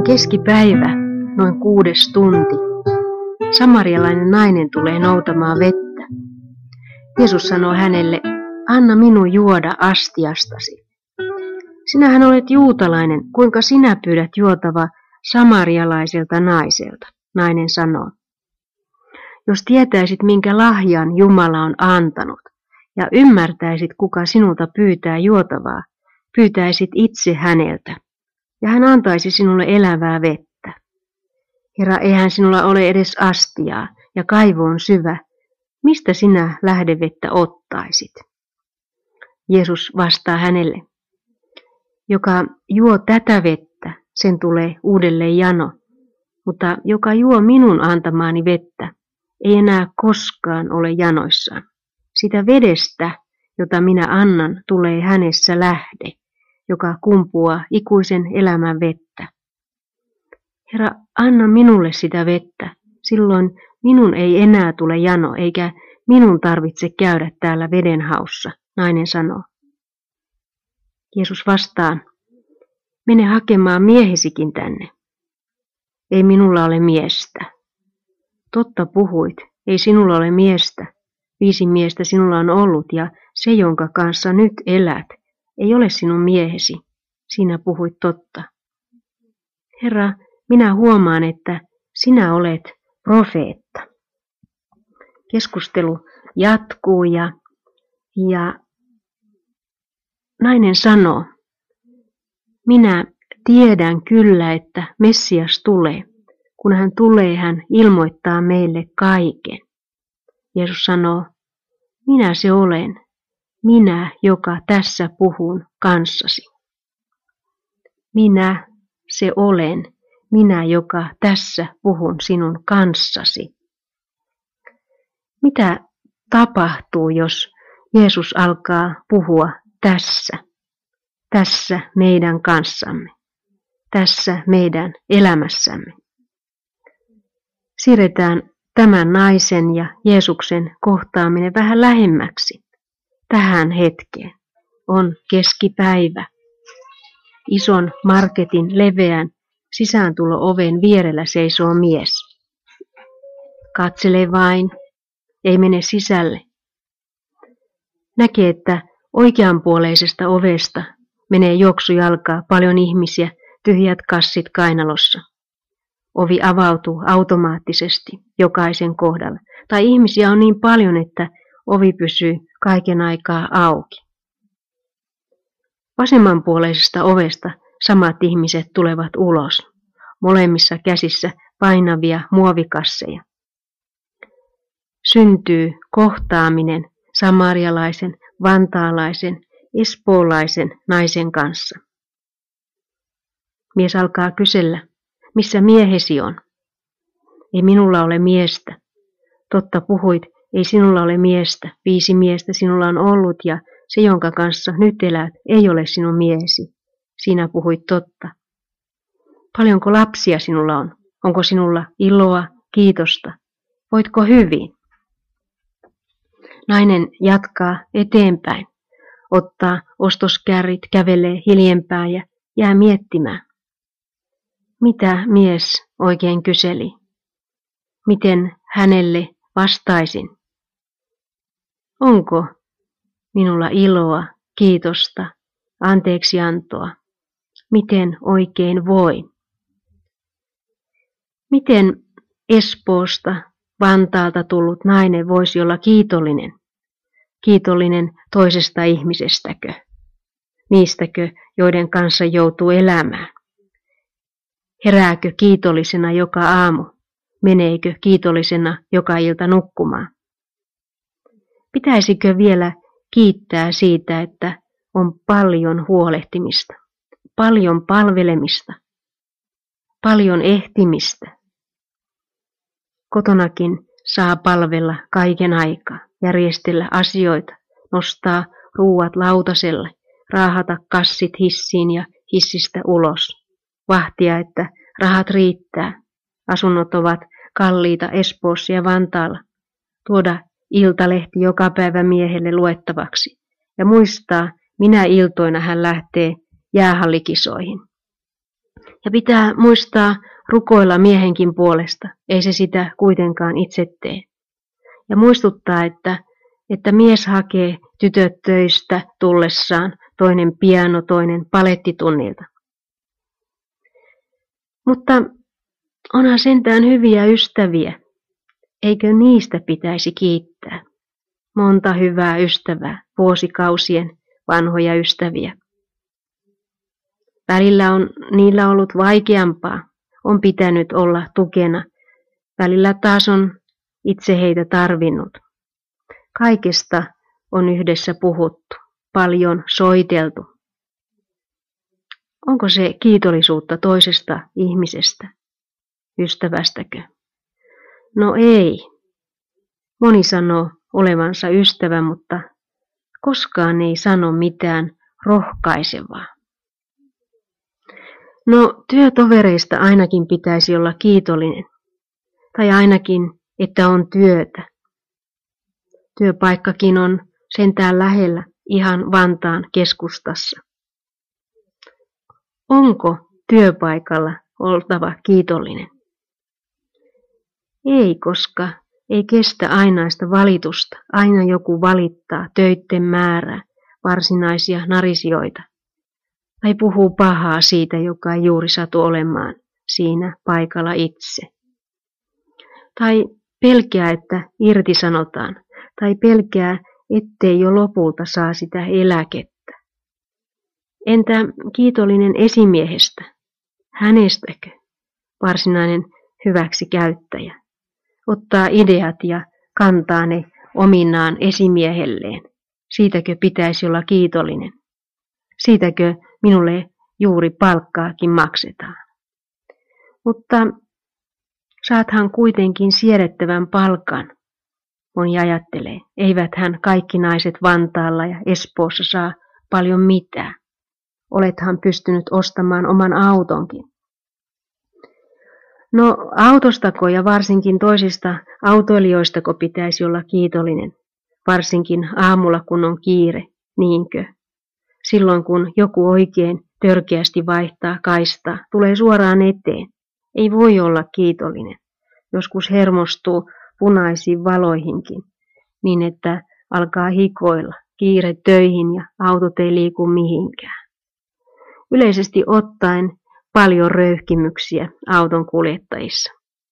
On keskipäivä, noin 6. tunti. Samarialainen nainen tulee noutamaan vettä. Jeesus sanoo hänelle, anna minun juoda astiastasi. Sinähän olet juutalainen, kuinka sinä pyydät juotavaa samarialaiselta naiselta, nainen sanoo. Jos tietäisit, minkä lahjan Jumala on antanut, ja ymmärtäisit, kuka sinulta pyytää juotavaa, pyytäisit itse häneltä, ja hän antaisi sinulle elävää vettä. Herra, eihän sinulla ole edes astiaa, ja kaivo on syvä. Mistä sinä lähdevettä ottaisit? Jeesus vastaa hänelle, joka juo tätä vettä, sen tulee uudelleen jano, mutta joka juo minun antamaani vettä, ei enää koskaan ole janoissaan. Sitä vedestä, jota minä annan, tulee hänessä lähde, joka kumpuaa ikuisen elämän vettä. Herra, anna minulle sitä vettä, silloin minun ei enää tule jano, eikä minun tarvitse käydä täällä vedenhaussa, nainen sanoo. Jeesus vastaa, mene hakemaan miehesikin tänne. Ei minulla ole miestä. Totta puhuit, ei sinulla ole miestä. 5 miestä sinulla on ollut, ja se, jonka kanssa nyt elät, ei ole sinun miehesi. Sinä puhuit totta. Herra, minä huomaan, että sinä olet profeetta. Keskustelu jatkuu ja nainen sanoo, minä tiedän kyllä, että Messias tulee. Kun hän tulee, hän ilmoittaa meille kaiken. Jeesus sanoo, minä se olen, minä, joka tässä puhun kanssasi. Minä se olen, minä, joka tässä puhun sinun kanssasi. Mitä tapahtuu, jos Jeesus alkaa puhua tässä meidän kanssamme, tässä meidän elämässämme? Siirretään tämän naisen ja Jeesuksen kohtaaminen vähän lähemmäksi. Tähän hetkeen on keskipäivä. Ison marketin leveän sisääntulo-oven vierellä seisoo mies. Katsele vain, ei mene sisälle. Näkee, että oikeanpuoleisesta ovesta menee juoksujalkaa paljon ihmisiä, tyhjät kassit kainalossa. Ovi avautuu automaattisesti jokaisen kohdalla. Tai ihmisiä on niin paljon, että ovi pysyy kaiken aikaa auki. Vasemmanpuoleisesta ovesta samat ihmiset tulevat ulos. Molemmissa käsissä painavia muovikasseja. Syntyy kohtaaminen samarialaisen, vantaalaisen, espoolaisen naisen kanssa. Mies alkaa kysellä, missä miehesi on? Ei minulla ole miestä. Totta puhuit, ei sinulla ole miestä. 5 miestä sinulla on ollut ja se, jonka kanssa nyt elät, ei ole sinun miehesi. Sinä puhuit totta. Paljonko lapsia sinulla on? Onko sinulla iloa, kiitosta? Voitko hyvin? Nainen jatkaa eteenpäin, ottaa ostoskärrit, kävelee hiljempää ja jää miettimään. Mitä mies oikein kyseli? Miten hänelle vastaisin? Onko minulla iloa, kiitosta, anteeksiantoa? Miten oikein voin? Miten Espoosta, Vantaalta tullut nainen voisi olla kiitollinen? Kiitollinen toisesta ihmisestäkö? Niistäkö, joiden kanssa joutuu elämään? Herääkö kiitollisena joka aamu? Meneekö kiitollisena joka ilta nukkumaan? Pitäisikö vielä kiittää siitä, että on paljon huolehtimista, paljon palvelemista, paljon ehtimistä? Kotonakin saa palvella kaiken aikaa, järjestellä asioita, nostaa ruuat lautaselle, raahata kassit hissiin ja hissistä ulos, vahtia, että rahat riittää, asunnot ovat kalliita Espoossa ja Vantaalla, tuoda iltalehti joka päivä miehelle luettavaksi ja muistaa, minä iltoina hän lähtee jäähallikisoihin. Ja pitää muistaa rukoilla miehenkin puolesta, ei se sitä kuitenkaan itse tee. Ja muistuttaa, että mies hakee tytöt töistä tullessaan, toinen piano, toinen palettitunnilta. Mutta onhan sentään hyviä ystäviä, eikö niistä pitäisi kiittää? Monta hyvää ystävää, vuosikausien vanhoja ystäviä. Välillä on niillä ollut vaikeampaa, on pitänyt olla tukena. Välillä taas on itse heitä tarvinnut. Kaikesta on yhdessä puhuttu, paljon soiteltu. Onko se kiitollisuutta toisesta ihmisestä, ystävästäkö? No ei. Moni sanoo olevansa ystävä, mutta koskaan ei sano mitään rohkaisevaa. No, työtovereista ainakin pitäisi olla kiitollinen. Tai ainakin, että on työtä. Työpaikkakin on sentään lähellä, ihan Vantaan keskustassa. Onko työpaikalla oltava kiitollinen? Ei, koska ei kestä ainaista valitusta. Aina joku valittaa töitten määrää, varsinaisia narisioita. Tai puhuu pahaa siitä, joka ei juuri satu olemaan siinä paikalla itse. Tai pelkää, että irtisanotaan. Tai pelkää, ettei jo lopulta saa sitä eläkettä. Entä kiitollinen esimiehestä? Hänestäkö? Varsinainen hyväksikäyttäjä. Ottaa ideat ja kantaa ne ominaan esimiehelleen. Siitäkö pitäisi olla kiitollinen? Siitäkö minulle juuri palkkaakin maksetaan? Mutta saathan kuitenkin siedettävän palkan, moni ajattelee. Eiväthän kaikki naiset Vantaalla ja Espoossa saa paljon mitään. Olethan pystynyt ostamaan oman autonkin. No autostako ja varsinkin toisista autoilijoistako pitäisi olla kiitollinen, varsinkin aamulla kun on kiire, niinkö? Silloin kun joku oikein törkeästi vaihtaa kaistaa, tulee suoraan eteen, ei voi olla kiitollinen. Joskus hermostuu punaisiin valoihinkin, niin että alkaa hikoilla, kiire töihin ja autot ei liiku mihinkään. Yleisesti ottaen paljon röyhkimyksiä auton kuljettajissa.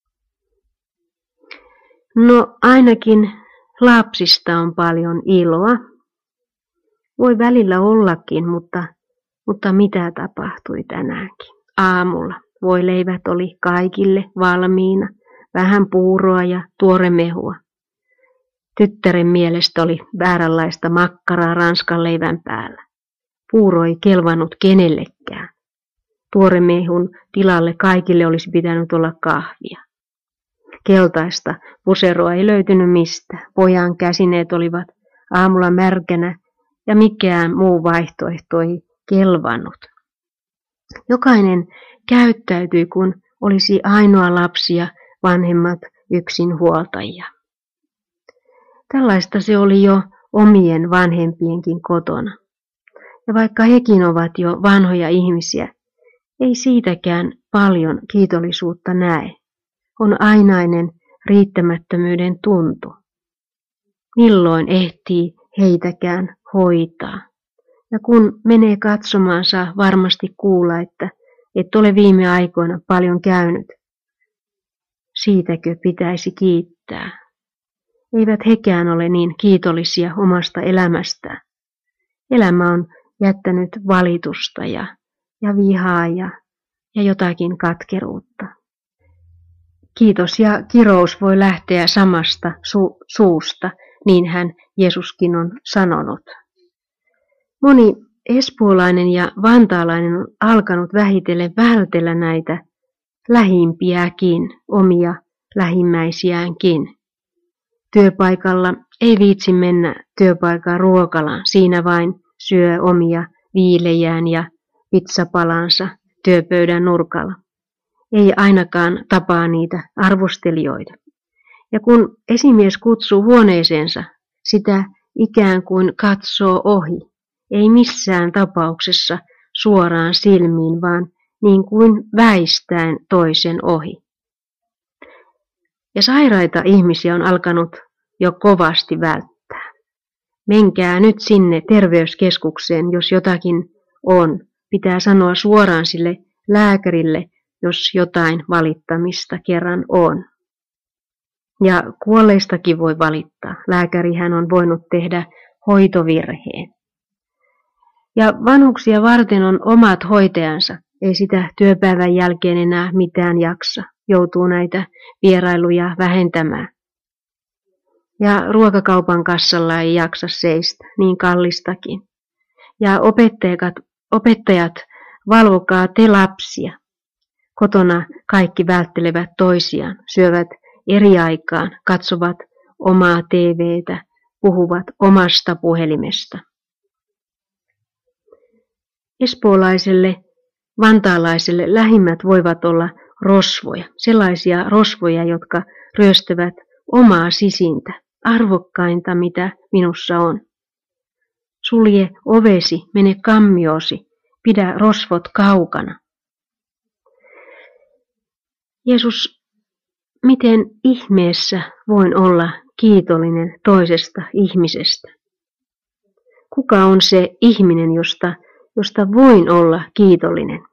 No ainakin lapsista on paljon iloa. Voi välillä ollakin, mutta mitä tapahtui tänäänkin? Aamulla voileivät oli kaikille valmiina, vähän puuroa ja tuoremehua. Tyttären mielestä oli vääränlaista makkaraa ranskan leivän päällä. Puuro ei kelvannut kenellekään. Tuoremehun tilalle kaikille olisi pitänyt olla kahvia. Keltaista puseroa ei löytynyt mistään. Pojan käsineet olivat aamulla märkänä ja mikään muu vaihtoehto ei kelvannut. Jokainen käyttäytyi, kun olisi ainoa lapsi ja vanhemmat yksinhuoltajia. Tällaista se oli jo omien vanhempienkin kotona. Ja vaikka hekin ovat jo vanhoja ihmisiä, ei siitäkään paljon kiitollisuutta näe. On ainainen riittämättömyyden tuntu. Milloin ehtii heitäkään hoitaa? Ja kun menee katsomaan, saa varmasti kuulla, että et ole viime aikoina paljon käynyt. Siitäkö pitäisi kiittää? Eivät hekään ole niin kiitollisia omasta elämästään. Elämä on jättänyt valitusta ja vihaa ja jotakin katkeruutta. Kiitos ja kirous voi lähteä samasta suusta, niin hän Jeesuskin on sanonut. Moni espoolainen ja vantaalainen on alkanut vähitellen vältellä näitä lähimpiäkin, omia lähimmäisiäänkin. Työpaikalla ei viitsi mennä työpaikan ruokalaan, siinä vain syö omia viilejään ja pizzapalansa työpöydän nurkalla. Ei ainakaan tapaa niitä arvostelijoita. Ja kun esimies kutsuu huoneeseensa, sitä ikään kuin katsoo ohi. Ei missään tapauksessa suoraan silmiin, vaan niin kuin väistäen toisen ohi. Ja sairaita ihmisiä on alkanut jo kovasti välttää. Menkää nyt sinne terveyskeskukseen, jos jotakin on. Pitää sanoa suoraan sille lääkärille, jos jotain valittamista kerran on. Ja kuolleistakin voi valittaa. Lääkärihän on voinut tehdä hoitovirheen. Ja vanhuksia varten on omat hoitajansa. Ei sitä työpäivän jälkeen enää mitään jaksa. Joutuu näitä vierailuja vähentämään. Ja ruokakaupan kassalla ei jaksa seistä, niin kallistakin. Ja opettajat, valvokaa te lapsia. Kotona kaikki välttelevät toisiaan, syövät eri aikaan, katsovat omaa TV:tä, puhuvat omasta puhelimesta. Espoolaiselle, vantaalaiselle lähimmät voivat olla rosvoja, sellaisia rosvoja, jotka ryöstävät omaa sisintä, arvokkainta mitä minussa on. Sulje ovesi, mene kammiosi, pidä rosvot kaukana. Jeesus, miten ihmeessä voin olla kiitollinen toisesta ihmisestä? Kuka on se ihminen, josta voin olla kiitollinen?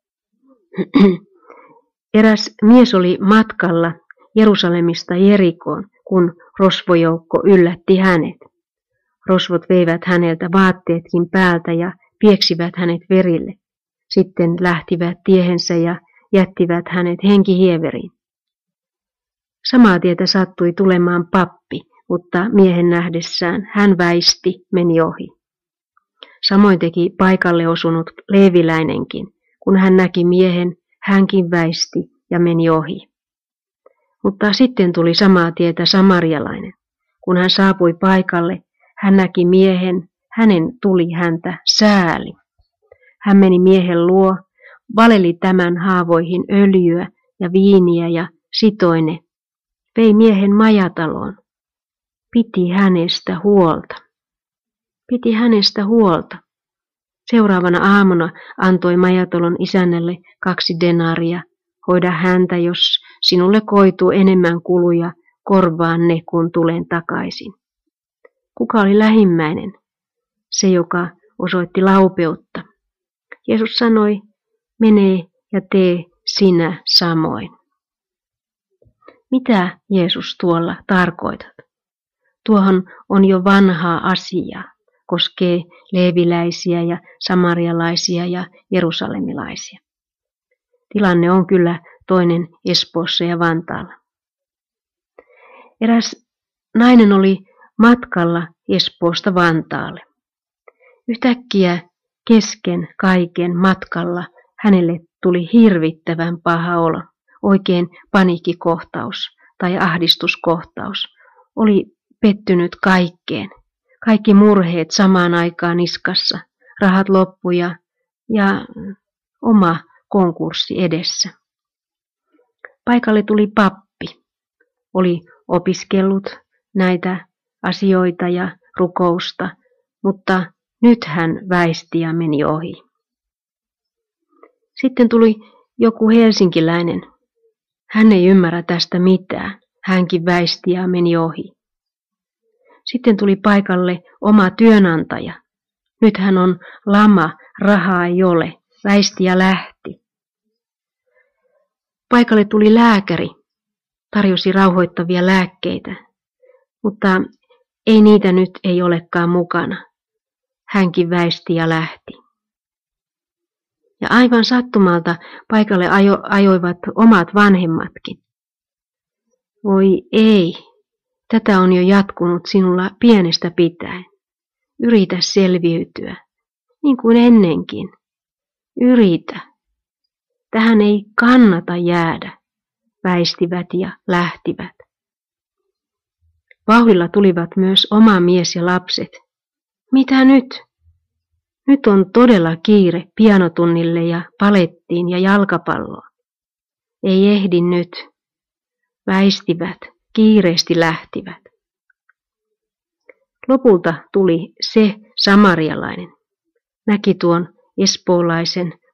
Eräs mies oli matkalla Jerusalemista Jerikoon, kun rosvojoukko yllätti hänet. Rosvot veivät häneltä vaatteetkin päältä ja pieksivät hänet verille. Sitten lähtivät tiehensä ja jättivät hänet henkihieveriin. Samaa tietä sattui tulemaan pappi, mutta miehen nähdessään hän väisti, meni ohi. Samoin teki paikalle osunut leeviläinenkin. Kun hän näki miehen, hänkin väisti ja meni ohi. Mutta sitten tuli samaa tietä samarialainen. Kun hän saapui paikalle, hän näki miehen, hänen tuli häntä sääli. Hän meni miehen luo, valeli tämän haavoihin öljyä ja viiniä ja sitoi ne. Vei miehen majataloon. Piti hänestä huolta. Piti hänestä huolta. Seuraavana aamuna antoi majatalon isännälle 2 denaaria. Hoida häntä, jos sinulle koituu enemmän kuluja, korvaan ne, kun tulen takaisin. Kuka oli lähimmäinen? Se, joka osoitti laupeutta. Jeesus sanoi, mene ja tee sinä samoin. Mitä Jeesus tuolla tarkoitat? Tuohon on jo vanhaa asiaa, koskee leeviläisiä ja samarialaisia ja jerusalemilaisia. Tilanne on kyllä toinen Espoossa ja Vantaalla. Eräs nainen oli matkalla Espoosta Vantaalle. Yhtäkkiä kesken kaiken matkalla hänelle tuli hirvittävän paha olo, oikein paniikkikohtaus tai ahdistuskohtaus. Oli pettynyt kaikkeen, kaikki murheet samaan aikaan niskassa, rahat loppu ja oma konkurssi edessä. Paikalle tuli pappi, oli opiskellut näitä asioita ja rukousta, mutta nyt hän väisti ja meni ohi. Sitten tuli joku helsinkiläinen. Hän ei ymmärrä tästä mitään. Hänkin väisti ja meni ohi. Sitten tuli paikalle oma työnantaja. Nyt hän on lama, rahaa ei ole. Väisti ja lähti. Paikalle tuli lääkäri. Tarjosi rauhoittavia lääkkeitä. Mutta ei niitä nyt ei olekaan mukana. Hänkin väisti ja lähti. Ja aivan sattumalta paikalle ajoivat omat vanhemmatkin. Voi ei, tätä on jo jatkunut sinulla pienestä pitäen. Yritä selviytyä, niin kuin ennenkin. Yritä. Tähän ei kannata jäädä, väistivät ja lähtivät. Vauhdilla tulivat myös oma mies ja lapset. Mitä nyt? Nyt on todella kiire pianotunnille ja palettiin ja jalkapalloon. Ei ehdi nyt. Väistivät, kiireesti lähtivät. Lopulta tuli se samarialainen. Näki tuon espoolaisen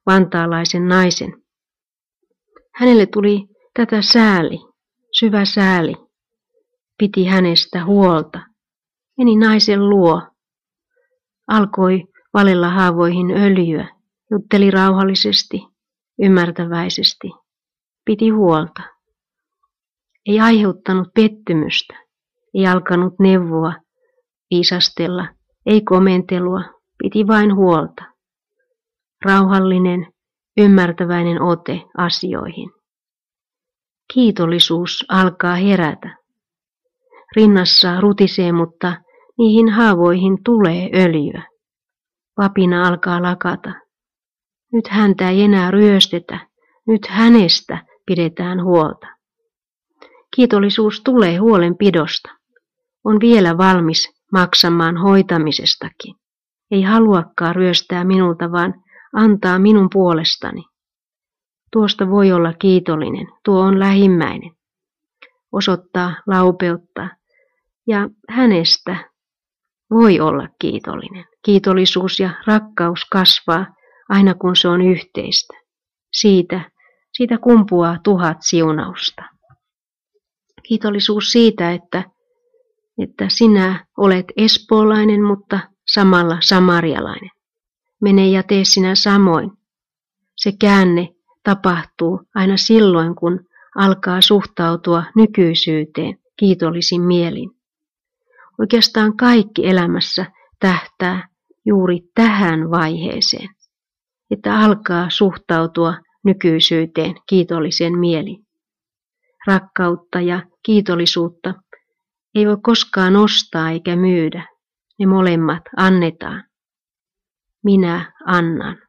vantaalaisen naisen. Hänelle tuli tätä sääli, syvä sääli. Piti hänestä huolta. Meni naisen luo. Alkoi valella haavoihin öljyä. Jutteli rauhallisesti, ymmärtäväisesti. Piti huolta. Ei aiheuttanut pettymystä. Ei alkanut neuvoa, viisastella, ei komentelua. Piti vain huolta. Rauhallinen, ymmärtäväinen ote asioihin. Kiitollisuus alkaa herätä. Rinnassa rutisee, mutta niihin haavoihin tulee öljyä. Vapina alkaa lakata. Nyt häntä ei enää ryöstetä. Nyt hänestä pidetään huolta. Kiitollisuus tulee huolenpidosta. On vielä valmis maksamaan hoitamisestakin. Ei haluakaan ryöstää minulta, vaan antaa minun puolestani. Tuosta voi olla kiitollinen. Tuo on lähimmäinen. Osoittaa laupeutta. Ja hänestä voi olla kiitollinen. Kiitollisuus ja rakkaus kasvaa aina kun se on yhteistä. Siitä kumpuaa 1000 siunausta. Kiitollisuus siitä, että sinä olet espoolainen, mutta samalla samarialainen. Mene ja tee sinä samoin. Se käänne tapahtuu aina silloin, kun alkaa suhtautua nykyisyyteen kiitollisin mielin. Oikeastaan kaikki elämässä tähtää juuri tähän vaiheeseen, että alkaa suhtautua nykyisyyteen kiitollisen mielin. Rakkautta ja kiitollisuutta ei voi koskaan ostaa eikä myydä. Ne molemmat annetaan. Minä annan.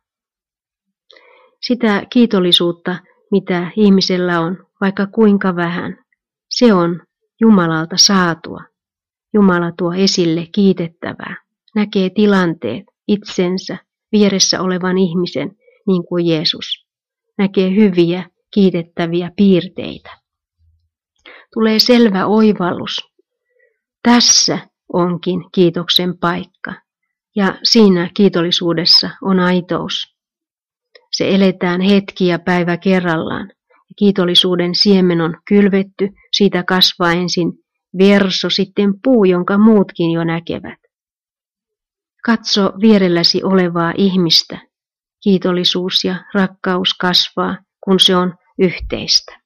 Sitä kiitollisuutta, mitä ihmisellä on, vaikka kuinka vähän, se on Jumalalta saatua. Jumala tuo esille kiitettävää. Näkee tilanteet, itsensä, vieressä olevan ihmisen, niin kuin Jeesus. Näkee hyviä, kiitettäviä piirteitä. Tulee selvä oivallus. Tässä onkin kiitoksen paikka. Ja siinä kiitollisuudessa on aitous. Se eletään hetki ja päivä kerrallaan. Kiitollisuuden siemen on kylvetty, siitä kasvaa ensin verso, sitten puu, jonka muutkin jo näkevät. Katso vierelläsi olevaa ihmistä. Kiitollisuus ja rakkaus kasvaa, kun se on yhteistä.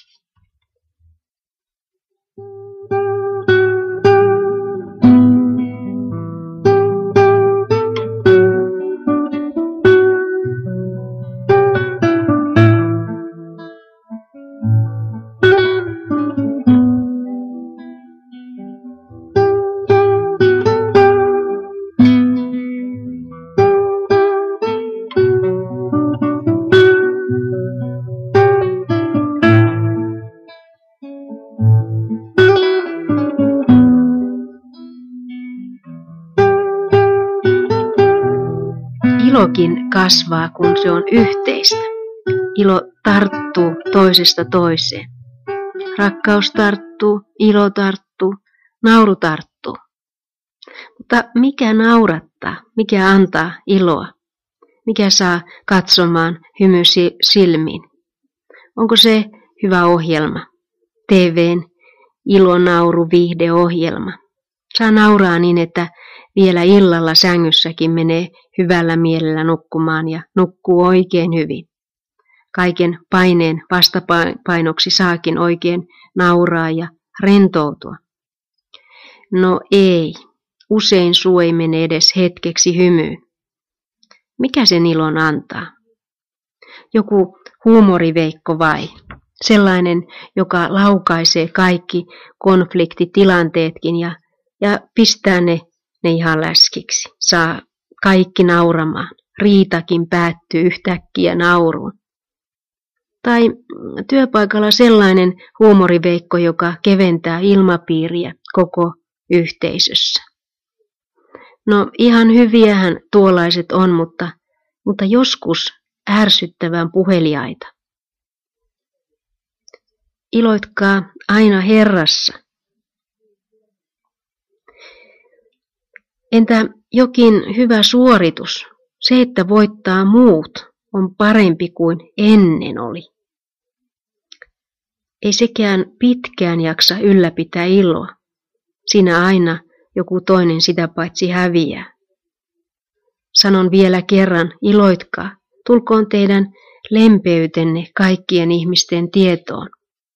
Ilokin kasvaa, kun se on yhteistä. Ilo tarttuu toisesta toiseen. Rakkaus tarttuu, ilo tarttuu, nauru tarttuu. Mutta mikä naurattaa, mikä antaa iloa? Mikä saa katsomaan hymy silmiin? Onko se hyvä ohjelma? TV:n ilonauru viihdeohjelma. Saa nauraa niin, että vielä illalla sängyssäkin menee hyvällä mielellä nukkumaan ja nukkuu oikein hyvin. Kaiken paineen vastapainoksi saakin oikein nauraa ja rentoutua. No ei, usein suu ei mene edes hetkeksi hymyyn. Mikä sen ilon antaa? Joku huumoriveikko vai? Sellainen, joka laukaisee kaikki konfliktitilanteetkin ja pistää ne ihan läskiksi. Saa kaikki nauramaan. Riitakin päättyy yhtäkkiä nauruun. Tai työpaikalla sellainen huumoriveikko, joka keventää ilmapiiriä koko yhteisössä. No ihan hyviähän tuollaiset on, mutta joskus ärsyttävän puheliaita. Iloitkaa aina Herrassa. Entä jokin hyvä suoritus? Se, että voittaa muut, on parempi kuin ennen oli. Ei sekään pitkään jaksa ylläpitää iloa. Siinä aina joku toinen sitä paitsi häviää. Sanon vielä kerran, iloitkaa, tulkoon teidän lempeytenne kaikkien ihmisten tietoon.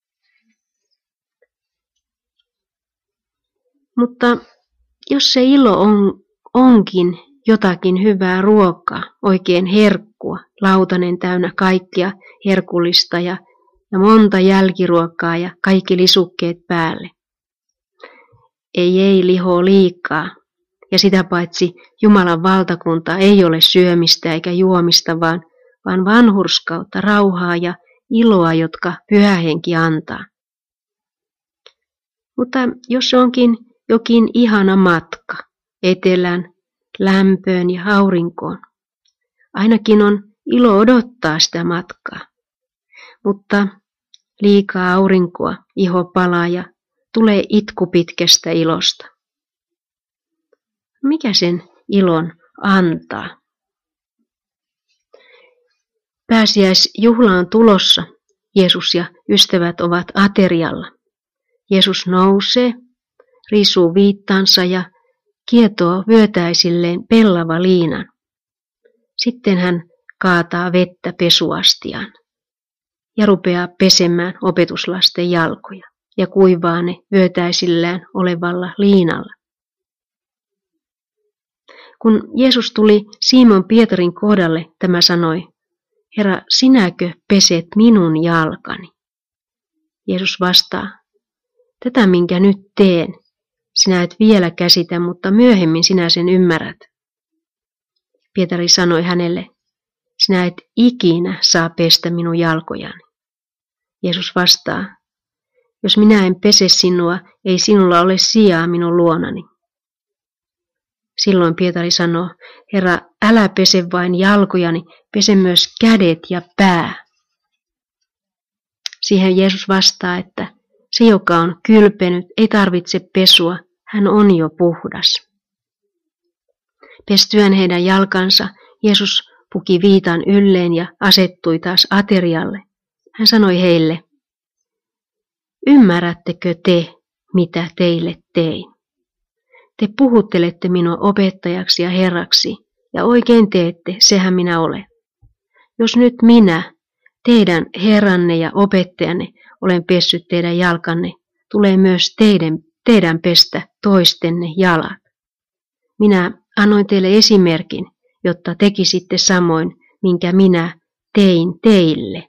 Mutta jos se ilo onkin jotakin hyvää ruokaa, oikein herkkua, lautanen täynnä kaikkia herkullista ja monta jälkiruokaa ja kaikki lisukkeet päälle. Ei lihoo liikaa, ja sitä paitsi Jumalan valtakunta ei ole syömistä eikä juomista, vaan vanhurskautta, rauhaa ja iloa, jotka Pyhä Henki antaa. Mutta jos se onkin jokin ihana matka etelään, lämpöön ja aurinkoon, ainakin on ilo odottaa sitä matkaa. Mutta liikaa aurinkoa, iho palaa ja tulee itku pitkästä ilosta. Mikä sen ilon antaa? Pääsiäisjuhla on tulossa. Jeesus ja ystävät ovat aterialla. Jeesus nousee, riisuu viittansa ja kietoo vyötäisilleen pellava liinan. Sitten hän kaataa vettä pesuastiaan ja rupeaa pesemään opetuslasten jalkoja ja kuivaa ne vyötäisillään olevalla liinalla. Kun Jeesus tuli Simon Pietarin kohdalle, tämä sanoi, Herra, sinäkö peset minun jalkani? Jeesus vastaa, tätä minkä nyt teen, sinä et vielä käsitä, mutta myöhemmin sinä sen ymmärrät. Pietari sanoi hänelle, sinä et ikinä saa pestä minun jalkojani. Jeesus vastaa, jos minä en pese sinua, ei sinulla ole sijaa minun luonani. Silloin Pietari sanoo, Herra, älä pese vain jalkojani, pese myös kädet ja pää. Siihen Jeesus vastaa, että se, joka on kylpenyt, ei tarvitse pesua, hän on jo puhdas. Pestyään heidän jalkansa, Jeesus puki viitan ylleen ja asettui taas aterialle. Hän sanoi heille, ymmärrättekö te, mitä teille tein? Te puhuttelette minua opettajaksi ja herraksi, ja oikein teette, sehän minä olen. Jos nyt minä, teidän herranne ja opettajanne, olen pessyt teidän jalkanne, tulee myös teidän pestä toistenne jalat. Minä annoin teille esimerkin, jotta tekisitte samoin, minkä minä tein teille.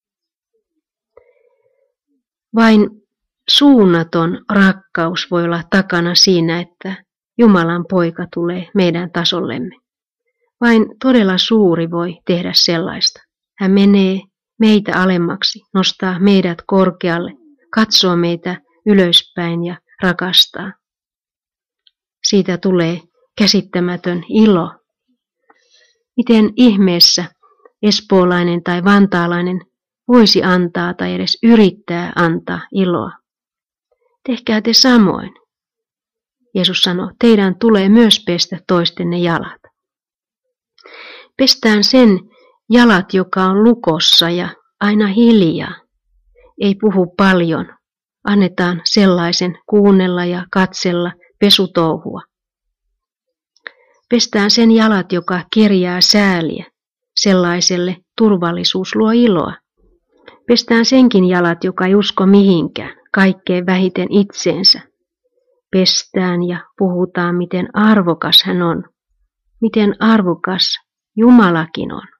Vain suunnaton rakkaus voi olla takana siinä, että Jumalan poika tulee meidän tasollemme. Vain todella suuri voi tehdä sellaista. Hän menee meitä alemmaksi, nostaa meidät korkealle, katsoo meitä ylöspäin ja rakastaa. Siitä tulee käsittämätön ilo. Miten ihmeessä espoolainen tai vantaalainen voisi antaa tai edes yrittää antaa iloa? Tehkää te samoin. Jeesus sanoi, teidän tulee myös pestä toistenne jalat. Pestään sen jalat, joka on lukossa ja aina hiljaa. Ei puhu paljon. Annetaan sellaisen kuunnella ja katsella pesutouhua. Pestään sen jalat, joka kerjää sääliä. Sellaiselle turvallisuus luo iloa. Pestään senkin jalat, joka ei usko mihinkään, kaikkein vähiten itseensä. Pestään ja puhutaan, miten arvokas hän on. Miten arvokas Jumalakin on.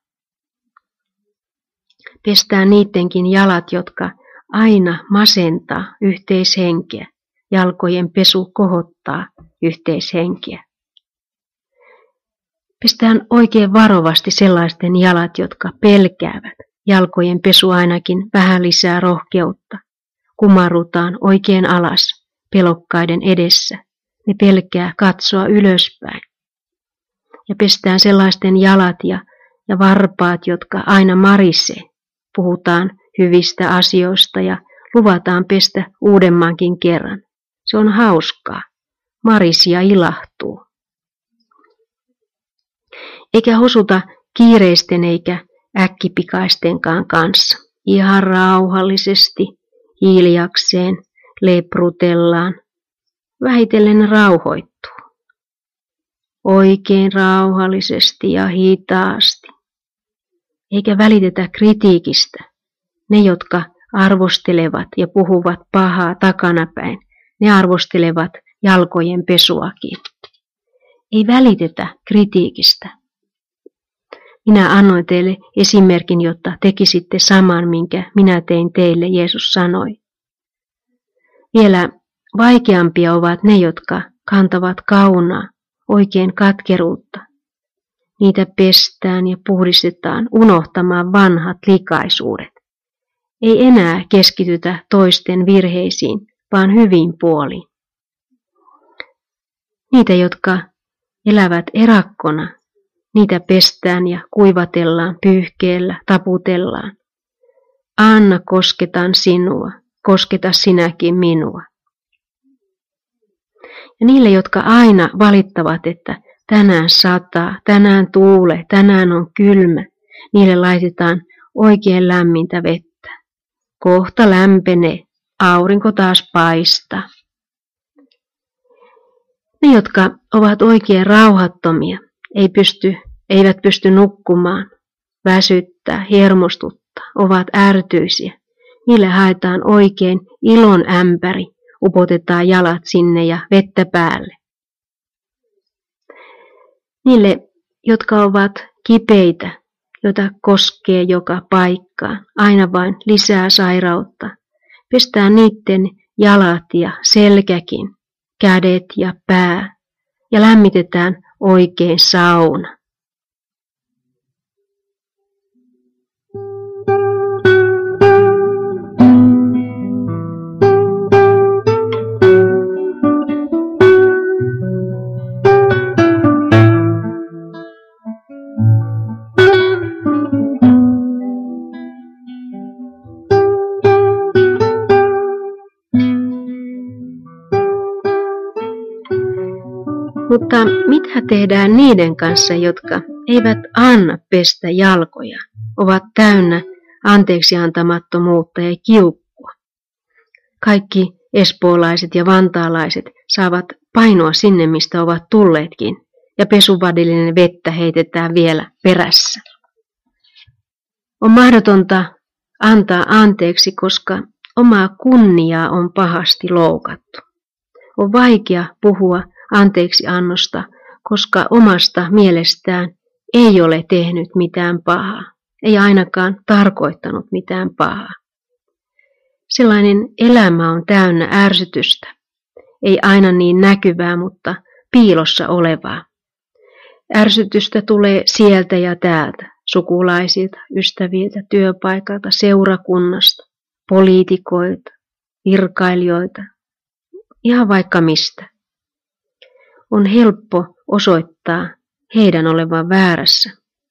Pestään niidenkin jalat, jotka aina masentaa yhteishenkeä. Jalkojen pesu kohottaa yhteishenkeä. Pestään oikein varovasti sellaisten jalat, jotka pelkäävät. Jalkojen pesu ainakin vähän lisää rohkeutta. Kumarrutaan oikein alas pelokkaiden edessä. Ne pelkää katsoa ylöspäin. Ja pestään sellaisten jalat ja varpaat, jotka aina marisee. Puhutaan hyvistä asioista ja luvataan pestä uudemmankin kerran. Se on hauskaa. Marisia ilahtuu. Eikä hosuta kiireisten eikä äkkipikaistenkaan kanssa. Ihan rauhallisesti, hiljakseen, leprutellaan. Vähitellen rauhoittuu. Oikein rauhallisesti ja hitaasti. Eikä välitetä kritiikistä. Ne, jotka arvostelevat ja puhuvat pahaa takanapäin, ne arvostelevat jalkojen pesuakin. Ei välitetä kritiikistä. Minä annoin teille esimerkin, jotta tekisitte saman, minkä minä tein teille, Jeesus sanoi. Vielä vaikeampia ovat ne, jotka kantavat kaunaa, oikein katkeruutta. Niitä pestään ja puhdistetaan unohtamaan vanhat likaisuudet. Ei enää keskitytä toisten virheisiin, vaan hyvin puoliin. Niitä, jotka elävät erakkona, niitä pestään ja kuivatellaan pyyhkeellä, taputellaan. Anna, kosketan sinua, kosketa sinäkin minua. Ja niille, jotka aina valittavat, että tänään sataa, tänään tuulee, tänään on kylmä, niille laitetaan oikein lämmintä vettä. Kohta lämpenee, aurinko taas paistaa. Ne, jotka ovat oikein rauhattomia, eivät pysty nukkumaan, väsyttää, hermostuttaa, ovat ärtyisiä. Niille haetaan oikein ilon ämpäri, upotetaan jalat sinne ja vettä päälle. Niille, jotka ovat kipeitä, joita koskee joka paikkaan, aina vain lisää sairautta, pestään niiden jalat ja selkäkin, kädet ja pää ja lämmitetään oikein sauna. Mutta mitä tehdään niiden kanssa, jotka eivät anna pestä jalkoja, ovat täynnä anteeksiantamattomuutta ja kiukkua? Kaikki espoolaiset ja vantaalaiset saavat painoa sinne, mistä ovat tulleetkin, ja pesuvadillinen vettä heitetään vielä perässä. On mahdotonta antaa anteeksi, koska omaa kunniaa on pahasti loukattu. On vaikea puhua anteeksiannosta, koska omasta mielestään ei ole tehnyt mitään pahaa, ei ainakaan tarkoittanut mitään pahaa. Sellainen elämä on täynnä ärsytystä, ei aina niin näkyvää, mutta piilossa olevaa. Ärsytystä tulee sieltä ja täältä, sukulaisilta, ystäviltä, työpaikalta, seurakunnasta, poliitikoilta, virkailijoilta, ihan vaikka mistä. On helppo osoittaa heidän olevan väärässä.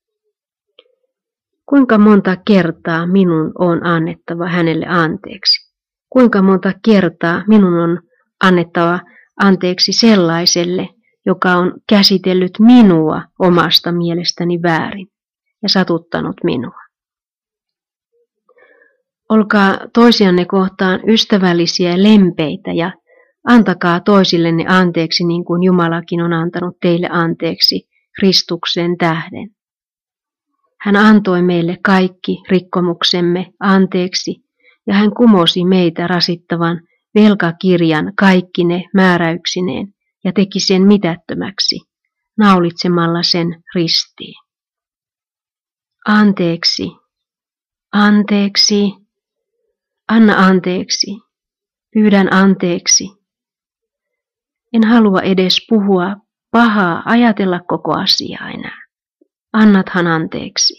Kuinka monta kertaa minun on annettava hänelle anteeksi? Kuinka monta kertaa minun on annettava anteeksi sellaiselle, joka on käsitellyt minua omasta mielestäni väärin ja satuttanut minua? Olkaa toisianne kohtaan ystävällisiä ja lempeitä ja antakaa toisillenne anteeksi niin kuin Jumalakin on antanut teille anteeksi Kristuksen tähden. Hän antoi meille kaikki rikkomuksemme anteeksi ja hän kumosi meitä rasittavan velkakirjan kaikkine määräyksineen ja teki sen mitättömäksi naulitsemalla sen ristiin. Anteeksi, anteeksi, anna anteeksi, pyydän anteeksi. En halua edes puhua pahaa, ajatella koko asiaa enää. Annathan anteeksi.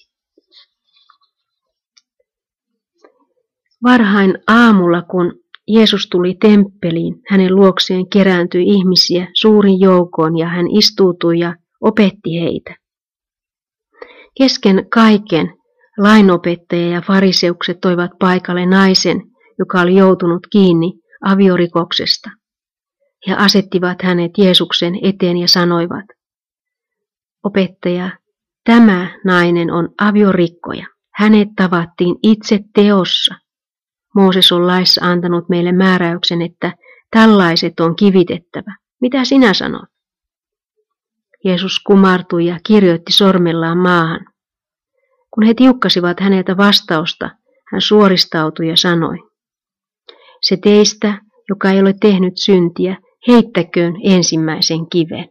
Varhain aamulla, kun Jeesus tuli temppeliin, hänen luokseen kerääntyi ihmisiä suurin joukoon ja hän istuutui ja opetti heitä. Kesken kaiken lainopettaja ja fariseukset toivat paikalle naisen, joka oli joutunut kiinni aviorikoksesta. He asettivat hänet Jeesuksen eteen ja sanoivat, opettaja, tämä nainen on aviorikkoja. Hänet tavattiin itse teossa. Mooses on laissa antanut meille määräyksen, että tällaiset on kivitettävä. Mitä sinä sanot? Jeesus kumartui ja kirjoitti sormellaan maahan. Kun he tiukkasivat häneltä vastausta, hän suoristautui ja sanoi, se teistä, joka ei ole tehnyt syntiä, heittäköön ensimmäisen kiven.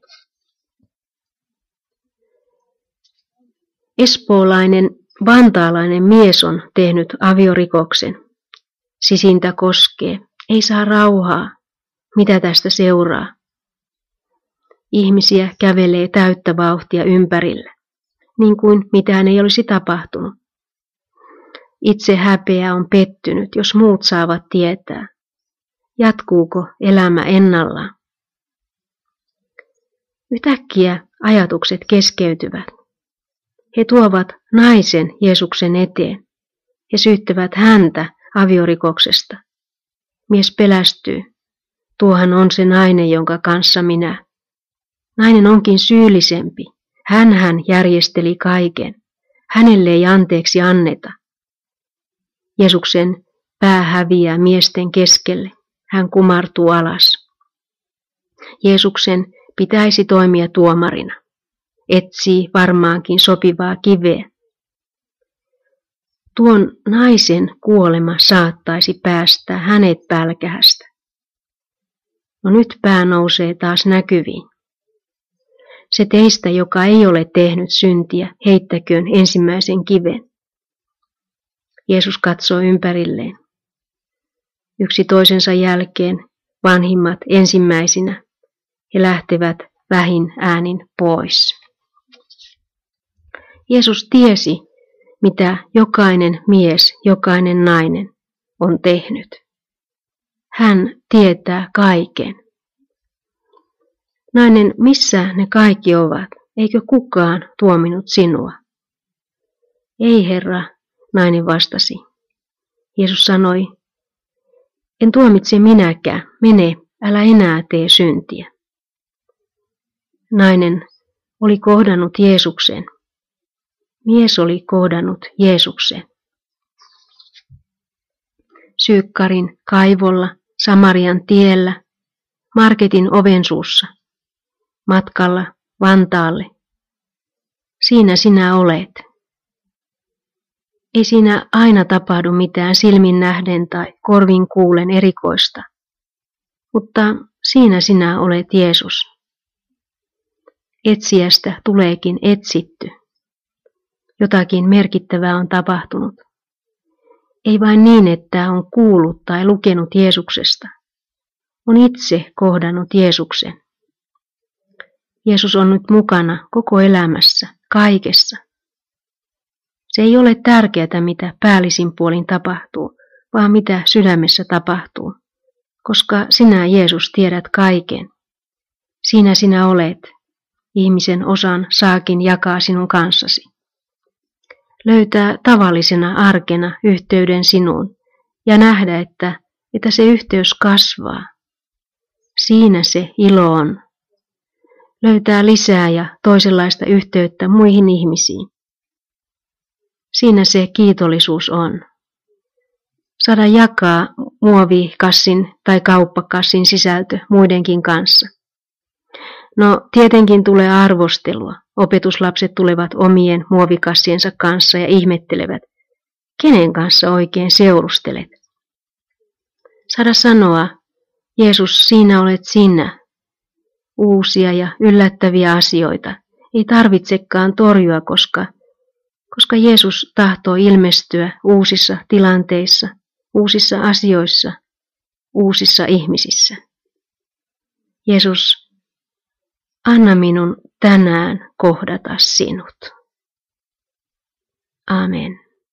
Espoolainen vantaalainen mies on tehnyt aviorikoksen. Sisintä koskee, ei saa rauhaa. Mitä tästä seuraa? Ihmisiä kävelee täyttä vauhtia ympärillä, niin kuin mitään ei olisi tapahtunut. Itse häpeä on pettynyt, jos muut saavat tietää. Jatkuuko elämä ennallaan? Yhtäkkiä ajatukset keskeytyvät. He tuovat naisen Jeesuksen eteen. He syyttävät häntä aviorikoksesta. Mies pelästyy. Tuohan on se nainen, jonka kanssa minä. Nainen onkin syyllisempi. Hän järjesteli kaiken. Hänelle ei anteeksi anneta. Jeesuksen pää häviää miesten keskelle. Hän kumartuu alas. Jeesuksen pitäisi toimia tuomarina. Etsii varmaankin sopivaa kiveä. Tuon naisen kuolema saattaisi päästää hänet pälkähästä. No nyt pää nousee taas näkyviin. Se teistä, joka ei ole tehnyt syntiä, heittäköön ensimmäisen kiven. Jeesus katsoo ympärilleen. Yksi toisensa jälkeen, vanhimmat ensimmäisinä, he lähtevät vähin äänin pois. Jeesus tiesi, mitä jokainen mies, jokainen nainen on tehnyt. Hän tietää kaiken. Nainen, missä ne kaikki ovat? Eikö kukaan tuominut sinua? Ei, Herra, nainen vastasi. Jeesus sanoi, en tuomitse minäkään, mene, älä enää tee syntiä. Nainen oli kohdannut Jeesuksen. Mies oli kohdannut Jeesuksen. Syykkarin kaivolla, Samarian tiellä, marketin ovensuussa, matkalla Vantaalle. Siinä sinä olet. Ei siinä aina tapahdu mitään silmin nähden tai korvin kuulen erikoista, mutta siinä sinä olet Jeesus. Etsijästä tuleekin etsitty. Jotakin merkittävää on tapahtunut. Ei vain niin, että on kuullut tai lukenut Jeesuksesta. On itse kohdannut Jeesuksen. Jeesus on nyt mukana koko elämässä, kaikessa. Se ei ole tärkeää, mitä päällisin puolin tapahtuu, vaan mitä sydämessä tapahtuu, koska sinä, Jeesus, tiedät kaiken. Siinä sinä olet. Ihmisen osan saakin jakaa sinun kanssasi. Löytää tavallisena arkena yhteyden sinuun ja nähdä, että se yhteys kasvaa. Siinä se ilo on. Löytää lisää ja toisenlaista yhteyttä muihin ihmisiin. Siinä se kiitollisuus on. Saada jakaa muovikassin tai kauppakassin sisältö muidenkin kanssa. No, tietenkin tulee arvostelua. Opetuslapset tulevat omien muovikassiensa kanssa ja ihmettelevät, kenen kanssa oikein seurustelet. Saada sanoa, Jeesus, siinä olet sinä. Uusia ja yllättäviä asioita ei tarvitsekaan torjua, koska Jeesus tahtoo ilmestyä uusissa tilanteissa, uusissa asioissa, uusissa ihmisissä. Jeesus, anna minun tänään kohdata sinut. Amen.